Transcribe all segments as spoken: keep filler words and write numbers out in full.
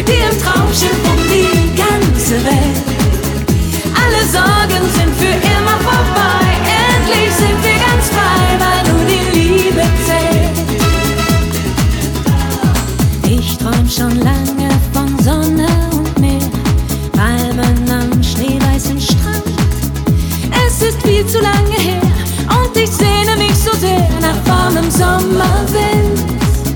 mit dir im Traumschiff um die ganze Welt. Alle Sorgen sind für immer vorbei, endlich sind wir ganz frei, weil nur die Liebe zählt. Ich träum schon lange von Sonne und Meer, Palmen am schneeweißen Strand. Es ist viel zu lange her und ich sehne mich so sehr nach warmem Sommerwind.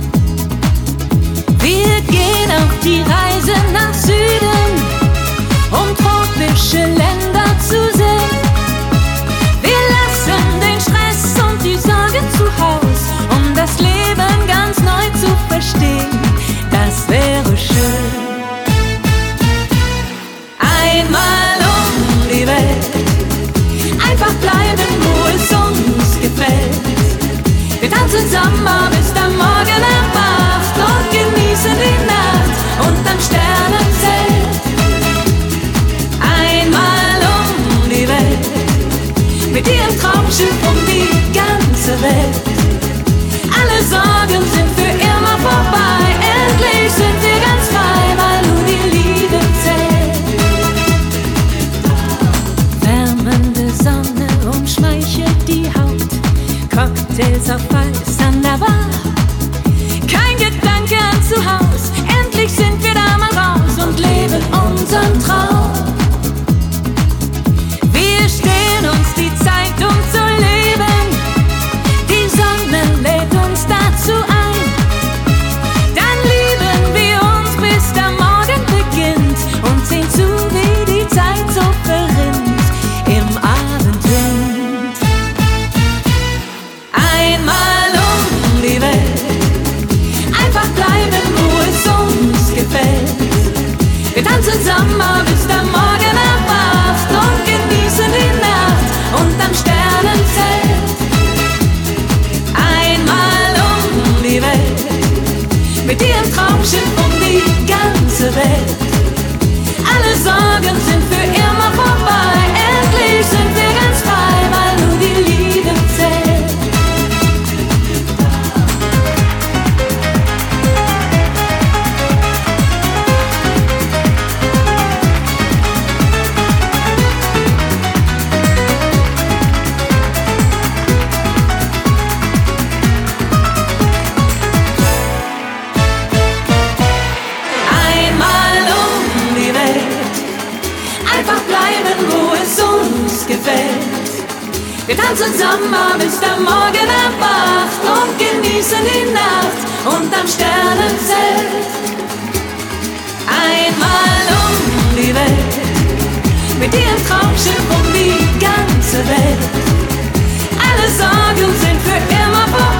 Wir gehen auf die Reise nach Süden, um tropische Länder zu sehen. Wir lassen den Stress und die Sorgen zu Haus, um das Leben ganz neu zu verstehen. Das wäre schön. Einmal um die Welt, einfach bleiben, wo es uns gefällt. Wir tanzen Samba, bis der Morgen erwacht und genießen die Nacht unterm Sternenzelt. Einmal um die Welt, mit dir im Traumschiff um die ganze Welt. Alle Sorgen sind für immer vorbei, endlich sind wir ganz frei, weil nur die Liebe zählt. Wärmende Sonne umschmeichelt die Haut, Cocktails auf Eis an der Bar. Kein Gedanke an zu Haus, endlich sind wir da mal raus und leben unseren Traum. Wir stehen uns die Zeit, um zu leben, die Sonne lädt uns dazu ein. Dann lieben wir uns, bis der Morgen beginnt und sehen zu, wie die Zeit so verrinnt im Abendwind. Einmal um die Welt, einfach bleiben, wo es uns gefällt. Wir tanzen Samba, bis der Morgen erwacht und genießen die Nacht unterm Sternenzelt. Einmal um die Welt, mit dir im Traumschiff um die ganze Welt. Alle Sorgen sind für immer vorbei, endlich sind wir ganz frei, weil nur die Liebe zählt. Einmal um die Welt, einfach bleiben, wo es uns gefällt. Wir tanzen Samba, bis der Morgen erwacht und genießen die Nacht unterm Sternenzelt. Einmal um die Welt, mit dir im Traumschiff um die ganze Welt. Alle Sorgen sind für immer vorbei.